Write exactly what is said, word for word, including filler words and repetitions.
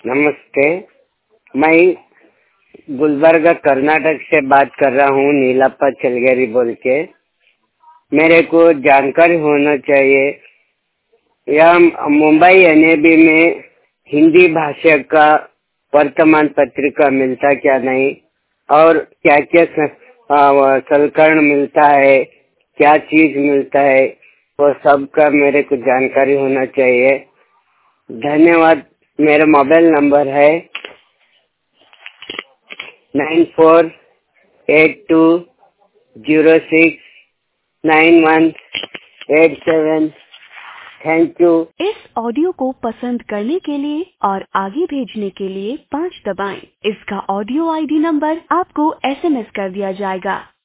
नमस्ते, मैं गुलबर्गा कर्नाटक से बात कर रहा हूँ, नीलाप्पा चलगेरी बोल के। मेरे को जानकारी होना चाहिए, यह मुंबई एन ए बी में हिंदी भाषा का वर्तमान पत्रिका मिलता क्या नहीं, और क्या क्या संस्करण मिलता है, क्या चीज मिलता है, वो सब का मेरे को जानकारी होना चाहिए। धन्यवाद। मेरा मोबाइल नंबर है nine four eight two zero six nine one eight seven. Thank you. इस ऑडियो को पसंद करने के लिए और आगे भेजने के लिए पाँच दबाएं। इसका ऑडियो आई डी नंबर आपको एस एम एस कर दिया जाएगा।